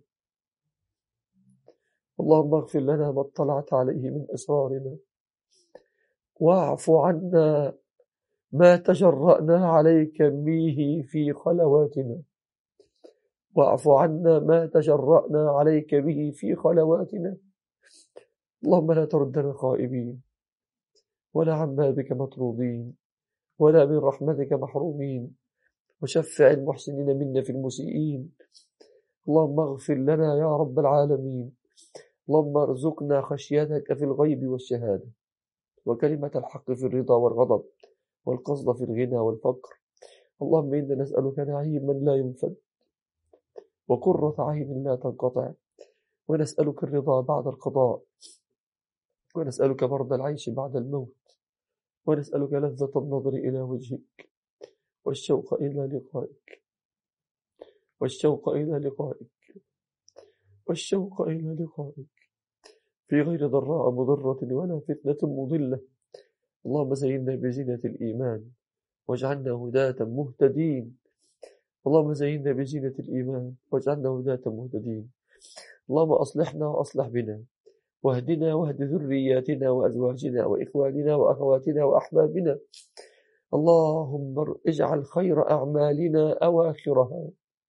اللهم اغفر لنا ما اطلعت عليه من أسرارنا، واعف عنا ما تجرأنا عليك به في خلواتنا، واعف عنا ما تجرأنا عليك به في خلواتنا. اللهم لا تردنا خائبين ولا عن بابك مطرودين ولا من رحمتك محرومين، وشفع المحسنين منا في المسيئين. اللهم اغفر لنا يا رب العالمين. اللهم ارزقنا خشيتك في الغيب والشهادة، وكلمة الحق في الرضا والغضب، والقصد في الغنى والفقر. اللهم إنا نسألك نعيما لا ينفد، وقرة عين لا تنقطع، ونسألك الرضا بعد القضاء، ونسألك برد العيش بعد الموت، ونسألك لذة النظر إلى وجهك، والشوق إلى لقائك، والشوق إلى لقائك، والشوق إلى لقائك في غير ضراء مضرة ولا فتنة مضلة. اللهم زينا بزينة الإيمان واجعلنا هداة مهتدين. اللهم زينا بزينة الإيمان واجعلنا هداة مهتدين. اللهم أصلحنا وأصلح بنا، واهدنا واهد ذرياتنا وأزواجنا وإخواننا وأخواتنا وأحبابنا. اللهم اجعل خير أعمالنا أواخرها،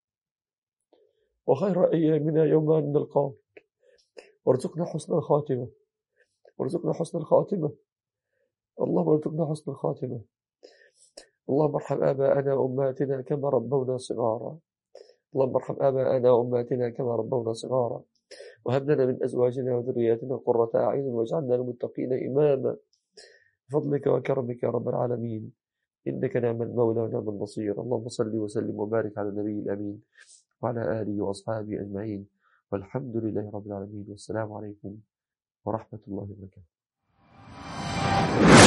وخير أيامنا يوم أن نلقاك، وارزقنا حسن الخاتمة، وارزقنا حسن الخاتمة. اللهم ارزقنا حسن الخاتمة. اللهم ارحم آباءنا وأمهاتنا كما ربونا صغارا، اللهم ارحم آباءنا وأمهاتنا كما ربونا صغارا، وهب لنا من أزواجنا وذرياتنا قرة أعين واجعلنا للمتقين إماما بفضلك وكرمك يا رب العالمين، إنك نعم المولى ونعم النصير. اللهم صل وسلم وبارك على النبي الأمين وعلى آله وأصحابه أجمعين، والحمد لله رب العالمين، والسلام عليكم ورحمة الله وبركاته.